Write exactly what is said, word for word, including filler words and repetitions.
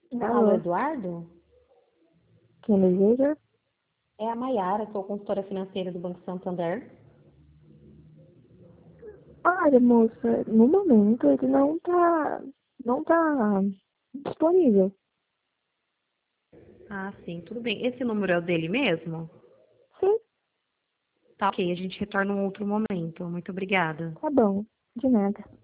Alô, Alô, Eduardo? quem deseja? É a Maiara, sou consultora financeira do Banco Santander. Olha, moça, no momento ele não tá, não tá disponível. Ah, sim, tudo bem. Esse número é o dele mesmo? Sim, Tá ok, a gente retorna em um outro momento. Muito obrigada. tá bom, de nada.